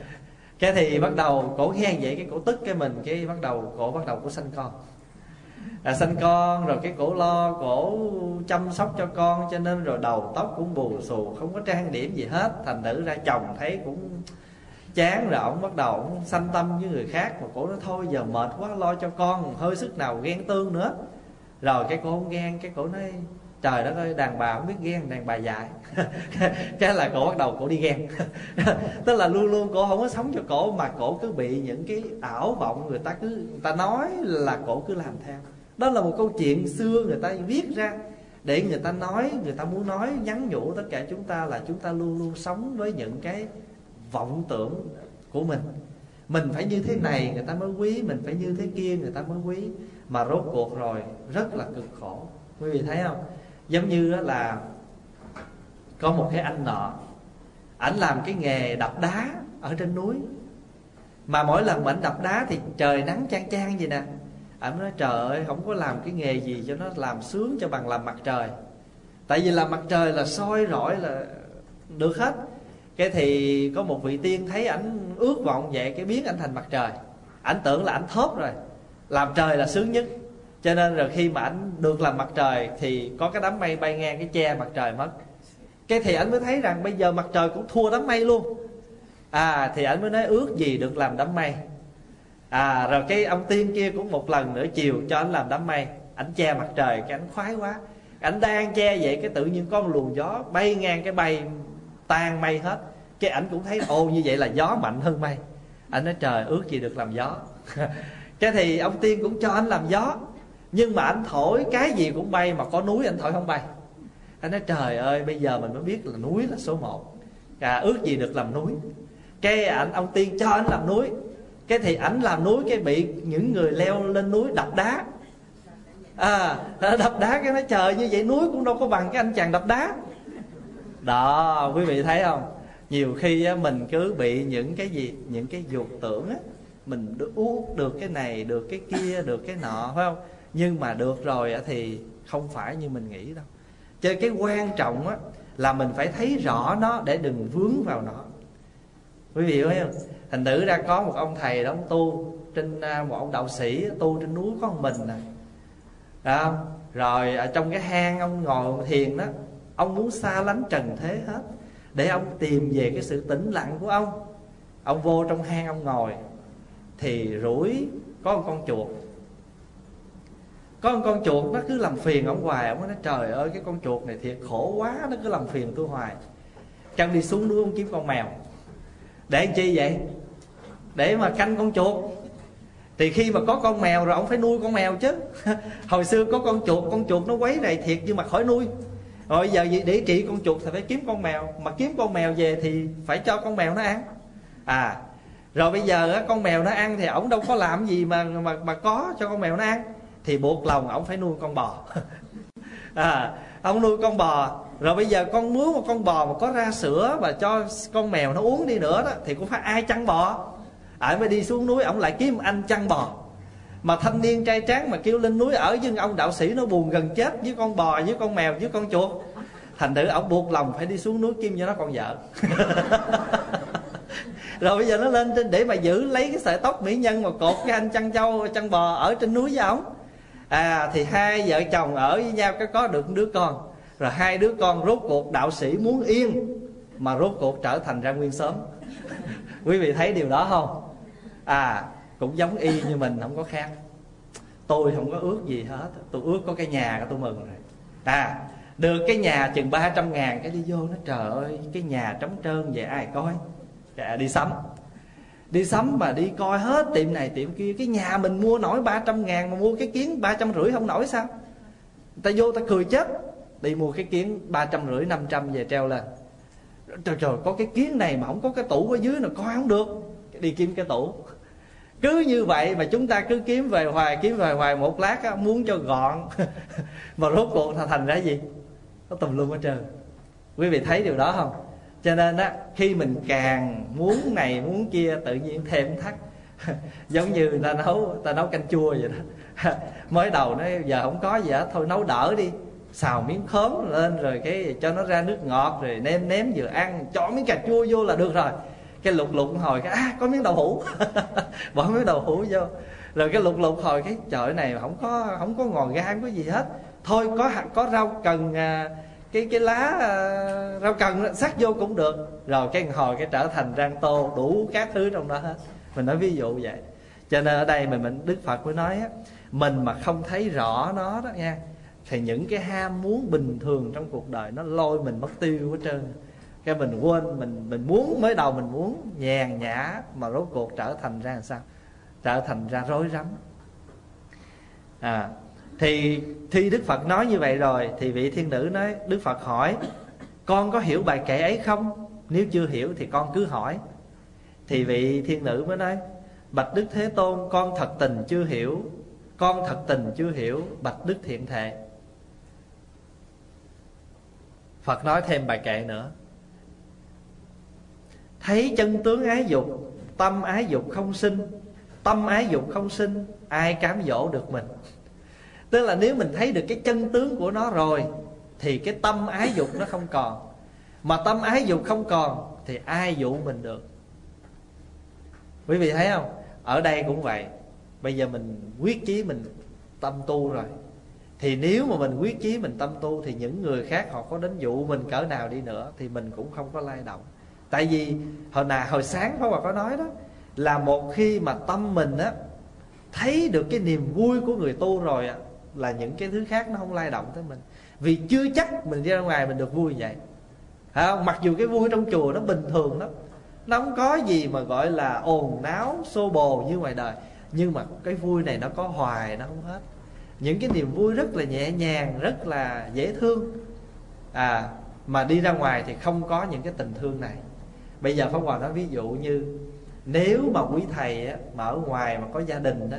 Cái thì bắt đầu cổ nghe vậy, cái cổ tức cái mình, cái bắt đầu cổ bắt đầu cổ sanh con. à, sanh con rồi cái cổ lo cổ chăm sóc cho con, cho nên rồi đầu tóc cũng bù xù, không có trang điểm gì hết. Thành thử ra chồng thấy cũng chán, rồi ổng bắt đầu ổng sanh tâm với người khác. Mà cổ nói thôi giờ mệt quá, lo cho con hơi sức nào ghen tương nữa. Rồi cái cổ không ghen, cái cổ nói trời đất ơi, đàn bà không biết ghen, đàn bà dại. Cái là cổ bắt đầu cổ đi ghen. Tức là luôn luôn cổ không có sống cho cổ, mà cổ cứ bị những cái ảo vọng người ta cứ người ta nói là cổ cứ làm theo. Đó là một câu chuyện xưa người ta viết ra để người ta nói, người ta muốn nói nhắn nhủ tất cả chúng ta là chúng ta luôn luôn sống với những cái vọng tưởng của mình. Mình phải như thế này người ta mới quý, mình phải như thế kia người ta mới quý. Mà rốt cuộc rồi rất là cực khổ. Quý vị thấy không? Giống như là có một cái anh nọ, ảnh làm cái nghề đập đá ở trên núi. Mà mỗi lần mà ảnh đập đá thì trời nắng chang chang vậy nè, ảnh nói trời ơi, không có làm cái nghề gì cho nó làm sướng cho bằng làm mặt trời. Tại vì làm mặt trời là soi rọi là được hết. Cái thì có một vị tiên thấy ảnh ước vọng vậy, cái biến ảnh thành mặt trời. Ảnh tưởng là ảnh thớp rồi, làm trời là sướng nhất. Cho nên rồi khi mà ảnh được làm mặt trời thì có cái đám mây bay ngang cái che mặt trời mất. Cái thì ảnh mới thấy rằng bây giờ mặt trời cũng thua đám mây luôn. À thì ảnh mới nói ước gì được làm đám mây. À rồi cái ông tiên kia cũng một lần nữa chiều cho ảnh làm đám mây. Ảnh che mặt trời, cái ảnh khoái quá. Ảnh đang che vậy cái tự nhiên có một luồng gió bay ngang cái bay tan mây hết. Cái ảnh cũng thấy ồ như vậy là gió mạnh hơn mây. Ảnh nói trời ước gì được làm gió. Cái thì ông tiên cũng cho anh làm gió. Nhưng mà anh thổi cái gì cũng bay, mà có núi anh thổi không bay. Anh nói trời ơi, bây giờ mình mới biết là núi là số một. À, ước gì được làm núi. Cái anh ông tiên cho anh làm núi. Cái thì ảnh làm núi, cái bị những người leo lên núi đập đá. À, đập đá cái nói trời, như vậy núi cũng đâu có bằng cái anh chàng đập đá. Đó, quý vị thấy không? Nhiều khi á, mình cứ bị những cái gì, những cái dục tưởng á, mình được uống được cái này, được cái kia, được cái nọ, phải không? Nhưng mà được rồi á, thì không phải như mình nghĩ đâu. Cho nên cái quan trọng á, là mình phải thấy rõ nó để đừng vướng vào nó. Quý vị thấy không? Thành thử ra có một ông thầy đó, ông tu trên một ông đạo sĩ tu trên núi có một mình nè. Đó. Rồi ở trong cái hang ông ngồi thiền đó, ông muốn xa lánh trần thế hết để ông tìm về cái sự tĩnh lặng của ông. Ông vô trong hang ông ngồi thì rủi có một con chuột. Có một con chuột nó cứ làm phiền ông hoài. Ông nói trời ơi, cái con chuột này thiệt khổ quá, nó cứ làm phiền tôi hoài. Chẳng đi xuống núi ông kiếm con mèo. Để làm chi vậy? Để mà canh con chuột. Thì khi mà có con mèo rồi ông phải nuôi con mèo chứ. Hồi xưa có con chuột, con chuột nó quấy rầy thiệt nhưng mà khỏi nuôi. Rồi giờ để trị con chuột thì phải kiếm con mèo. Mà kiếm con mèo về thì phải cho con mèo nó ăn. À, rồi bây giờ con mèo nó ăn thì ổng đâu có làm gì mà mà mà có cho con mèo nó ăn. Thì buộc lòng ổng phải nuôi con bò. À, ông nuôi con bò. Rồi bây giờ con muốn một con bò mà có ra sữa và cho con mèo nó uống đi nữa đó, thì cũng phải ai chăn bò. Ở mới đi xuống núi ổng lại kiếm anh chăn bò. Mà thanh niên trai tráng mà kêu lên núi ở với ông đạo sĩ nó buồn gần chết với con bò, với con mèo, với con chuột. Thành thử ổng buộc lòng phải đi xuống núi kiếm cho nó con vợ. Rồi bây giờ nó lên trên để mà giữ lấy cái sợi tóc mỹ nhân mà cột cái anh chăn trâu chăn bò ở trên núi với ổng. À thì hai vợ chồng ở với nhau cái có được một đứa con. Rồi hai đứa con rốt cuộc đạo sĩ muốn yên mà rốt cuộc trở thành ra nguyên xóm. Quý vị thấy điều đó không? À cũng giống y như mình, không có khác. Tôi không có ước gì hết. Tôi ước có cái nhà tôi mừng rồi. À được cái nhà chừng ba trăm ngàn. Cái đi vô nó trời ơi, cái nhà trống trơn vậy ai coi. Dạ, đi sắm. Đi sắm mà đi coi hết tiệm này tiệm kia. Cái nhà mình mua nổi ba trăm ngàn mà mua cái kiến ba trăm rưỡi không nổi sao? Ta vô ta cười chết. Đi mua cái kiến ba trăm rưỡi năm trăm về treo lên. Trời trời, có cái kiến này mà không có cái tủ ở dưới nào coi không được. Đi kiếm cái tủ. Cứ như vậy mà chúng ta cứ kiếm về hoài, kiếm về hoài một lát á, muốn cho gọn. Mà rốt cuộc thành ra gì? Nó tùm lum hết trơn. Quý vị thấy điều đó không? Cho nên á, khi mình càng muốn này muốn kia tự nhiên thêm thắt. Giống như ta nấu ta nấu canh chua vậy đó. Mới đầu nó giờ không có gì hết, thôi nấu đỡ đi. Xào miếng khóm lên rồi cái cho nó ra nước ngọt rồi nêm nếm vừa ăn, cho miếng cà chua vô là được rồi. Cái lục lục hồi cái à, có miếng đậu hũ. Bỏ miếng đậu hũ vô. Rồi cái lục lục hồi cái chợ này không có không có ngò gan, không có gì hết. Thôi có có rau cần, cái cái lá rau cần sắc vô cũng được. Rồi cái hồi cái trở thành rang tô đủ các thứ trong đó hết. Mình nói ví dụ vậy. Cho nên ở đây mình, mình Đức Phật mới nói á, mình mà không thấy rõ nó đó nha, thì những cái ham muốn bình thường trong cuộc đời nó lôi mình mất tiêu hết trơn. Cái mình quên, mình mình muốn, mới đầu mình muốn nhàn nhã, mà rốt cuộc trở thành ra làm sao? Trở thành ra rối rắm. À, thì khi Đức Phật nói như vậy rồi, thì vị thiên nữ nói, Đức Phật hỏi, con có hiểu bài kệ ấy không? Nếu chưa hiểu thì con cứ hỏi. Thì vị thiên nữ mới nói, bạch Đức Thế Tôn, con thật tình chưa hiểu. Con thật tình chưa hiểu, bạch Đức Thiện Thệ. Phật nói thêm bài kệ nữa. Thấy chân tướng ái dục, tâm ái dục không sinh. Tâm ái dục không sinh, ai cám dỗ được mình? Tức là nếu mình thấy được cái chân tướng của nó rồi, thì cái tâm ái dục nó không còn. Mà tâm ái dục không còn thì ai dụ mình được? Quý vị thấy không? Ở đây cũng vậy. Bây giờ mình quyết chí mình tâm tu rồi, thì nếu mà mình quyết chí mình tâm tu, thì những người khác họ có đến dụ mình cỡ nào đi nữa thì mình cũng không có lay động. Tại vì hồi nào hồi sáng Pháp Hòa có nói đó, là một khi mà tâm mình á thấy được cái niềm vui của người tu rồi á, là những cái thứ khác nó không lay động tới mình. Vì chưa chắc mình đi ra ngoài mình được vui vậy. Phải không? Mặc dù cái vui trong chùa nó bình thường lắm, nó không có gì mà gọi là ồn náo xô bồ như ngoài đời, nhưng mà cái vui này nó có hoài, nó không hết. Những cái niềm vui rất là nhẹ nhàng, rất là dễ thương, à, mà đi ra ngoài thì không có những cái tình thương này. Bây giờ Pháp Hòa nói ví dụ như, nếu mà quý thầy á, mà ở ngoài mà có gia đình đó,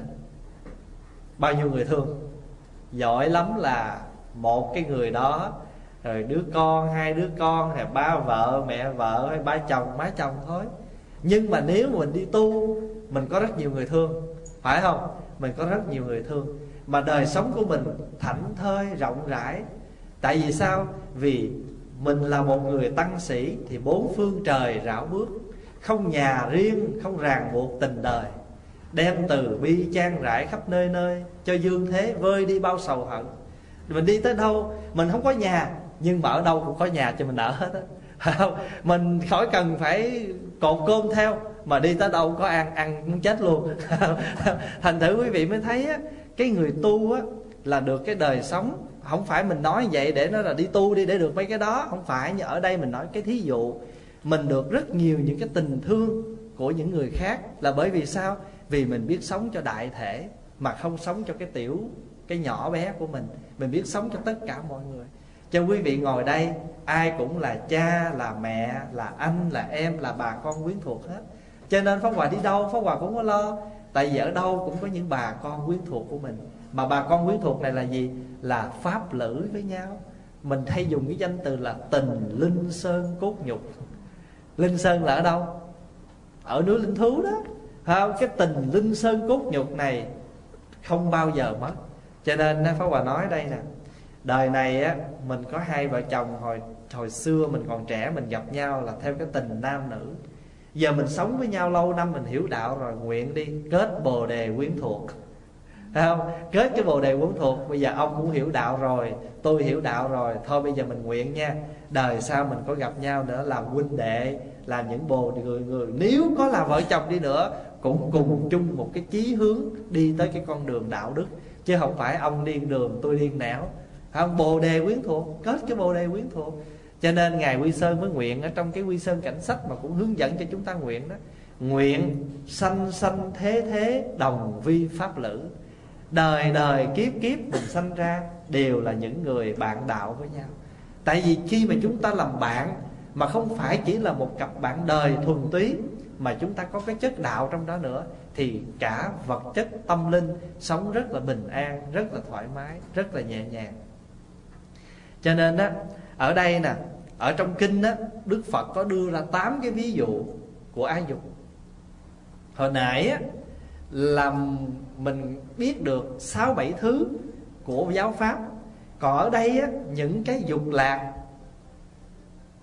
bao nhiêu người thương. Giỏi lắm là một cái người đó, rồi đứa con, hai đứa con, hay ba vợ, mẹ vợ, hay ba chồng, má chồng thôi. Nhưng mà nếu mà mình đi tu, mình có rất nhiều người thương, phải không? Mình có rất nhiều người thương, mà đời sống của mình thảnh thơi, rộng rãi. Tại vì sao? Vì mình là một người tăng sĩ, thì bốn phương trời rảo bước, không nhà riêng, không ràng buộc tình đời, đem từ bi chan rải khắp nơi nơi, cho dương thế vơi đi bao sầu hận. Mình đi tới đâu, mình không có nhà, nhưng mà ở đâu cũng có nhà cho mình ở hết á. Mình khỏi cần phải cột cơm theo, mà đi tới đâu có ăn, ăn muốn chết luôn. Thành thử quý vị mới thấy á, cái người tu á là được cái đời sống. Không phải mình nói vậy để nó là đi tu đi để được mấy cái đó, không phải. Nhưng ở đây mình nói cái thí dụ, mình được rất nhiều những cái tình thương của những người khác. Là bởi vì sao? Vì mình biết sống cho đại thể, mà không sống cho cái tiểu, cái nhỏ bé của mình. Mình biết sống cho tất cả mọi người. Cho quý vị ngồi đây, ai cũng là cha, là mẹ, là anh, là em, là bà con quyến thuộc hết. Cho nên Pháp Hòa đi đâu, Pháp Hòa cũng có lo. Tại vì ở đâu cũng có những bà con quyến thuộc của mình. Mà bà con quyến thuộc này là gì? Là pháp lữ với nhau. Mình hay dùng cái danh từ là tình linh sơn cốt nhục. Linh sơn là ở đâu? Ở núi Linh Thú đó. Không? Cái tình linh sơn cốt nhục này không bao giờ mất. Cho nên Pháp Hòa nói đây nè, đời này á, mình có hai vợ chồng. Hồi hồi xưa mình còn trẻ, mình gặp nhau là theo cái tình nam nữ. Giờ mình sống với nhau lâu năm, mình hiểu đạo rồi, nguyện đi kết bồ đề quyến thuộc. Thấy không? Kết cái bồ đề quyến thuộc. Bây giờ ông cũng hiểu đạo rồi, tôi hiểu đạo rồi, thôi bây giờ mình nguyện nha, đời sau mình có gặp nhau nữa, làm huynh đệ, làm những bồ người người. Nếu có là vợ chồng đi nữa, cũng cùng chung một cái chí hướng đi tới cái con đường đạo đức. Chứ không phải ông điên đường tôi điên nẻo. Không, bồ đề quyến thuộc, kết cái bồ đề quyến thuộc. Cho nên Ngài Quy Sơn mới nguyện ở trong cái Quy Sơn Cảnh Sách, mà cũng hướng dẫn cho chúng ta nguyện đó. Nguyện sanh sanh thế thế đồng vi pháp lữ. Đời đời kiếp kiếp mình sanh ra đều là những người bạn đạo với nhau. Tại vì khi mà chúng ta làm bạn, mà không phải chỉ là một cặp bạn đời thuần túy, mà chúng ta có cái chất đạo trong đó nữa, thì cả vật chất tâm linh sống rất là bình an, rất là thoải mái, rất là nhẹ nhàng. Cho nên á, ở đây nè, ở trong kinh á, Đức Phật có đưa ra tám cái ví dụ của ái dục. Hồi nãy á, là mình biết được sáu bảy thứ của giáo pháp. Còn ở đây á, những cái dục lạc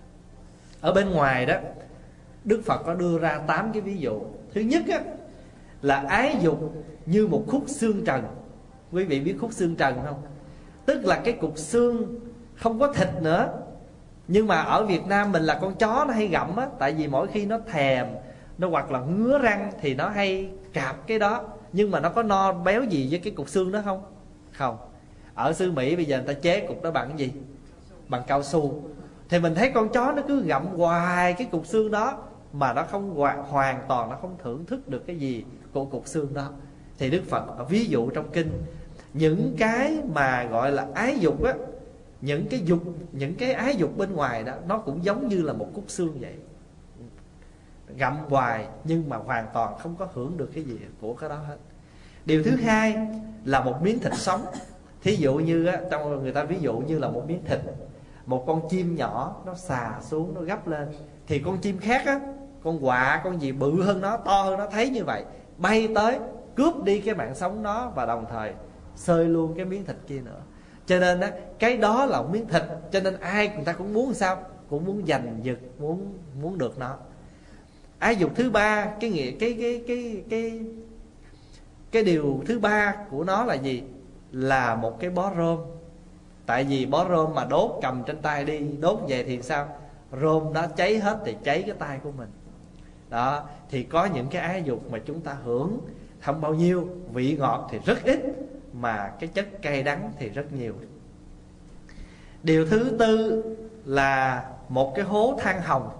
ở bên ngoài đó, Đức Phật có đưa ra tám cái ví dụ. Thứ nhất á, là ái dục như một khúc xương trần. Quý vị biết khúc xương trần không? Tức là cái cục xương không có thịt nữa. Nhưng mà ở Việt Nam mình là con chó nó hay gặm á. Tại vì mỗi khi nó thèm, nó hoặc là ngứa răng thì nó hay cạp cái đó. Nhưng mà nó có no béo gì với cái cục xương đó không? Không. Ở xứ Mỹ bây giờ người ta chế cục đó bằng cái gì? Bằng cao su. Thì mình thấy con chó nó cứ gặm hoài cái cục xương đó, mà nó không hoàn, hoàn toàn nó không thưởng thức được cái gì của cục xương đó. Thì Đức Phật ví dụ trong kinh, những cái mà gọi là ái dục á, những cái dục, những cái ái dục bên ngoài đó, nó cũng giống như là một khúc xương vậy. Gặm hoài nhưng mà hoàn toàn không có hưởng được cái gì của cái đó hết. Điều thứ hai là một miếng thịt sống. Thí dụ như á, trong người ta ví dụ như là một miếng thịt, một con chim nhỏ nó xà xuống, nó gấp lên, thì con chim khác á, con quạ, con gì bự hơn nó, to hơn nó, thấy như vậy bay tới cướp đi cái mạng sống đó, và đồng thời xơi luôn cái miếng thịt kia nữa. Cho nên á, cái đó là một miếng thịt, cho nên ai người ta cũng muốn sao? Cũng muốn giành giật, muốn muốn được nó. Ái dục thứ ba, cái nghĩa cái cái cái cái cái điều thứ ba của nó là gì? Là một cái bó rơm. Tại vì bó rơm mà đốt, cầm trên tay đi đốt về thì sao? Rơm đó cháy hết thì cháy cái tay của mình. Đó, thì có những cái ái dục mà chúng ta hưởng không bao nhiêu, vị ngọt thì rất ít, mà cái chất cay đắng thì rất nhiều. Điều thứ tư là một cái hố than hồng.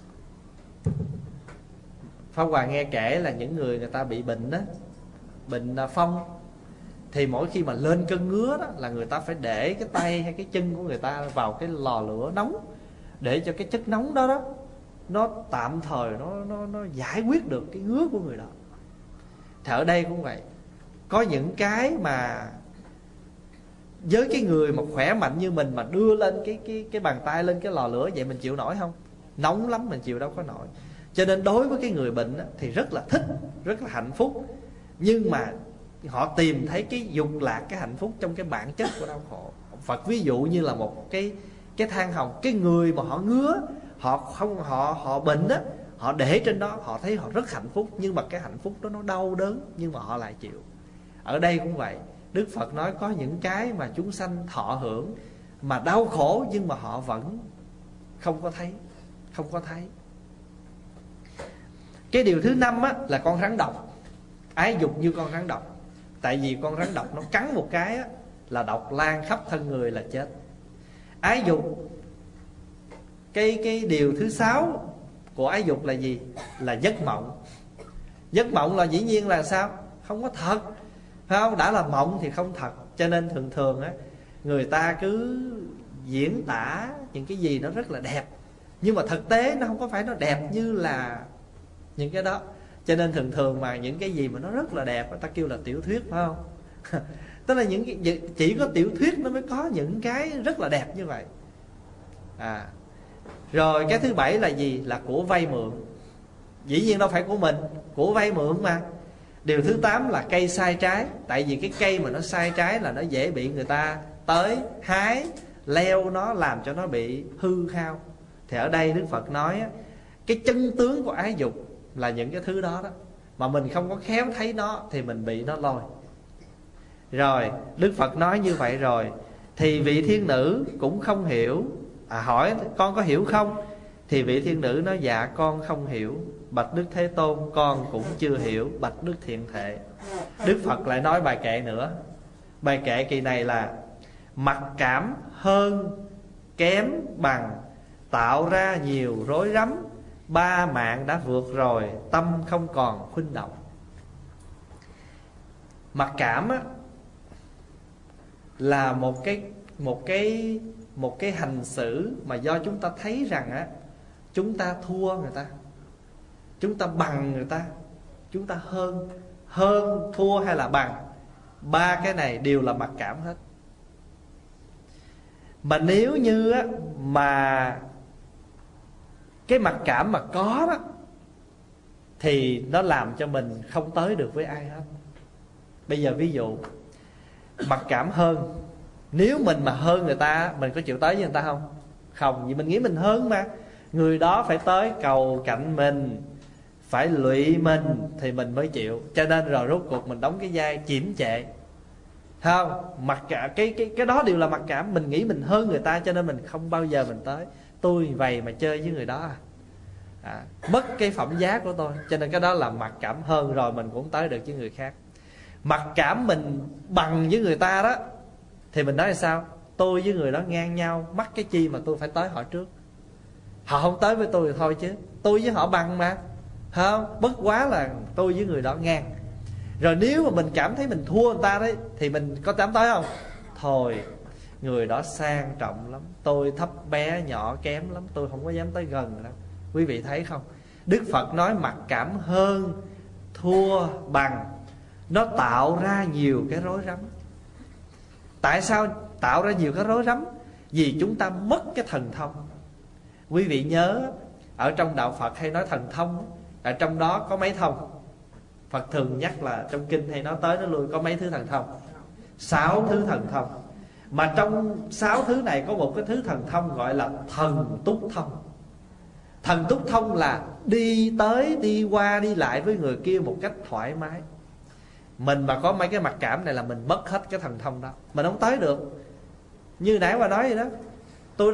Pháp Hòa nghe kể là những người người ta bị bệnh đó, bệnh phong, thì mỗi khi mà lên cơn ngứa đó là người ta phải để cái tay hay cái chân của người ta vào cái lò lửa nóng, để cho cái chất nóng đó đó nó tạm thời nó nó nó giải quyết được cái ngứa của người đó. Thì ở đây cũng vậy, có những cái mà với cái người mà khỏe mạnh như mình mà đưa lên cái cái cái bàn tay lên cái lò lửa vậy, mình chịu nổi không? Nóng lắm, mình chịu đâu có nổi. Cho nên đối với cái người bệnh đó, thì rất là thích, rất là hạnh phúc, nhưng mà họ tìm thấy cái dục lạc, cái hạnh phúc trong cái bản chất của đau khổ. Phật ví dụ như là một cái cái than hồng. Cái người mà họ ngứa, họ không họ họ bệnh đó, họ để trên đó, họ thấy họ rất hạnh phúc, nhưng mà cái hạnh phúc đó nó đau đớn, nhưng mà họ lại chịu. Ở đây cũng vậy, Đức Phật nói có những cái mà chúng sanh thọ hưởng mà đau khổ, nhưng mà họ vẫn không có thấy, không có thấy. Cái điều thứ năm á, là con rắn độc. Ái dục như con rắn độc. Tại vì con rắn độc nó cắn một cái á, là độc lan khắp thân người là chết. Ái dục, cái cái điều thứ sáu của ái dục là gì? Là giấc mộng. Giấc mộng là dĩ nhiên là sao? Không có thật, phải không? Đã là mộng thì không thật. Cho nên thường thường á, người ta cứ diễn tả những cái gì nó rất là đẹp, nhưng mà thực tế nó không có phải nó đẹp như là những cái đó. Cho nên thường thường mà những cái gì mà nó rất là đẹp, người ta kêu là tiểu thuyết, phải không? Tức là những cái, chỉ có tiểu thuyết nó mới có những cái rất là đẹp như vậy. À, rồi cái thứ bảy là gì? Là của vay mượn. Dĩ nhiên đâu phải của mình, của vay mượn mà. Điều thứ tám là cây sai trái. Tại vì cái cây mà nó sai trái là nó dễ bị người ta tới hái, leo nó, làm cho nó bị hư hao. Thì ở đây Đức Phật nói cái chân tướng của ái dục là những cái thứ đó đó, mà mình không có khéo thấy nó thì mình bị nó lôi. Rồi Đức Phật nói như vậy rồi, thì vị thiên nữ cũng không hiểu. À, hỏi con có hiểu không? Thì vị thiên nữ nói dạ con không hiểu. Bạch Đức Thế Tôn, con cũng chưa hiểu. Bạch Đức Thiện Thệ. Đức Phật lại nói bài kệ nữa. Bài kệ kỳ này là: mặc cảm hơn kém bằng, tạo ra nhiều rối rắm, ba mạng đã vượt rồi, tâm không còn khuynh động. Mặc cảm á, là một cái một cái một cái hành xử mà do chúng ta thấy rằng á, chúng ta thua người ta, chúng ta bằng người ta, chúng ta hơn hơn thua hay là bằng. Ba cái này đều là mặc cảm hết. Mà nếu như á, mà cái mặc cảm mà có đó, thì nó làm cho mình không tới được với ai hết. Bây giờ ví dụ mặc cảm hơn, nếu mình mà hơn người ta, mình có chịu tới với người ta không? Không, vì mình nghĩ mình hơn mà. Người đó phải tới cầu cạnh mình, phải lụy mình thì mình mới chịu. Cho nên rồi rốt cuộc mình đóng cái vai chiếm trệ, không? Mặc cả cái cái cái đó đều là mặc cảm. Mình nghĩ mình hơn người ta cho nên mình không bao giờ mình tới. Tôi vậy mà chơi với người đó à, à mất cái phẩm giá của tôi. Cho nên cái đó là mặc cảm hơn, rồi mình cũng tới được với người khác. Mặc cảm mình bằng với người ta đó thì mình nói là sao? Tôi với người đó ngang nhau, mắc cái chi mà tôi phải tới họ trước. Họ không tới với tôi thì thôi, chứ tôi với họ bằng mà, không? Bất quá là tôi với người đó ngang. Rồi nếu mà mình cảm thấy mình thua người ta đấy thì mình có dám tới không? Thôi, người đó sang trọng lắm, tôi thấp bé nhỏ kém lắm, tôi không có dám tới gần đâu. Quý vị thấy không? Đức Phật nói mặc cảm hơn, thua, bằng, nó tạo ra nhiều cái rối rắm. Tại sao tạo ra nhiều cái rối rắm? Vì chúng ta mất cái thần thông. Quý vị nhớ, ở trong đạo Phật hay nói thần thông, ở trong đó có mấy thông? Phật thường nhắc là trong kinh hay nói tới nó lui có mấy thứ thần thông? Sáu thứ thần thông. Mà trong sáu thứ này có một cái thứ thần thông gọi là thần túc thông. Thần túc thông là đi tới, đi qua, đi lại với người kia một cách thoải mái. Mình mà có mấy cái mặc cảm này là mình mất hết cái thần thông đó, mình không tới được. Như nãy qua nói vậy đó, tôi đã...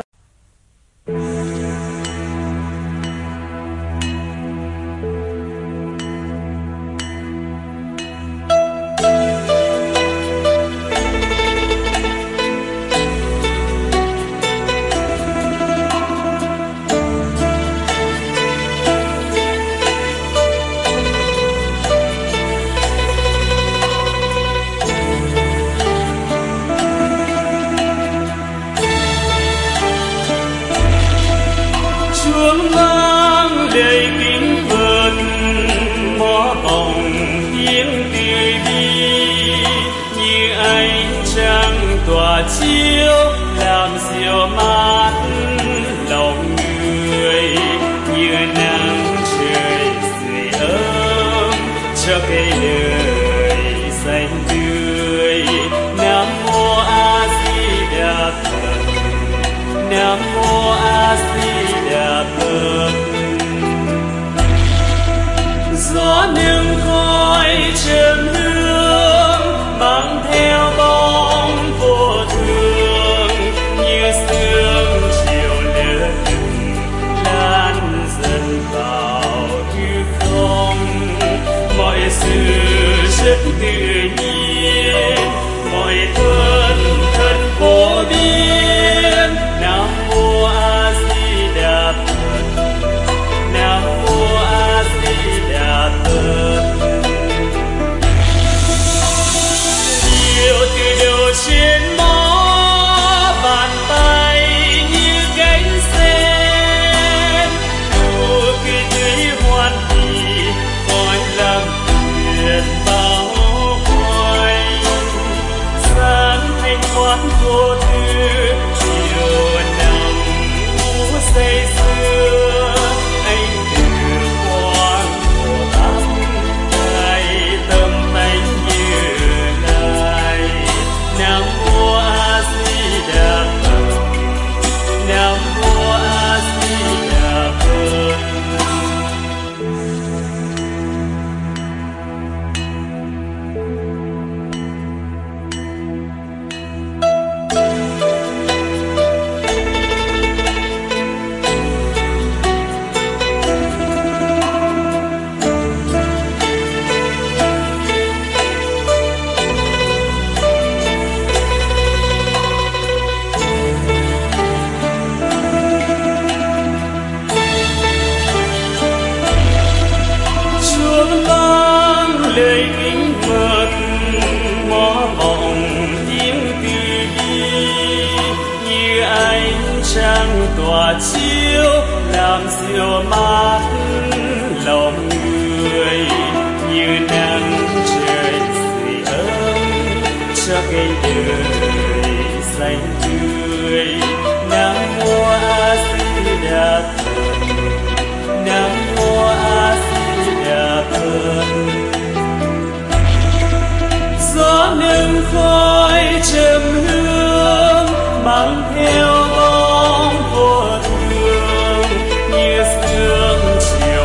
chiếu làm dịu mát lòng người, như nắng trời sưởi ấm cho cây đời xanh tươi. Nam mô A Di Đà Phật, Nam mô A Di Đà Phật. Gió nương khói châm hương mang theo bóng vô thường, như sương chiều lơ lửng lan dần vào hư không. Mọi sự rất tự nhiên, mọi thân thật vô biên. Nam mô A Di Đà Phật, Nam mô A Di Đà Phật. Điều từ đầu trên mó bàn tay như cánh sen, nụ cười tươi hoan hỉ khói làm thuyền bao quanh. Sáng thanh thoát vô tư, chiều nằm ngủ say sưa. Anh từ quang hồ tắm, tay tâm anh như lai. Nam mô A Di Đà Phật, Nam mô A Di Đà Phật. Chuông vang lời kính mật, mõ vọng tiếng từ bi. Như ánh trăng tỏa chiếu làm dịu mát lòng người, như nắng trời sưởi ấm cho cây đời xanh tươi. Nam mô A Di Đà Phật, Nam mô A Di Đà Phật. Gió nương khói châm hương mang theo bóng vô thường, như sương chiều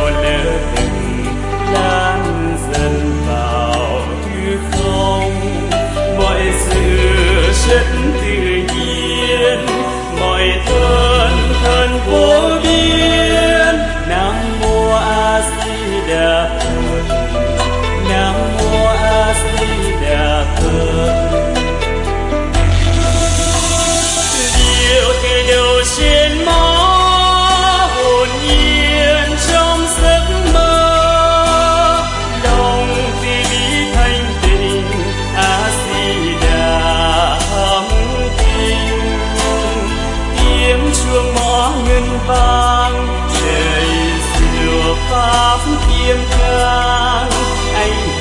pháp kiếm cang anh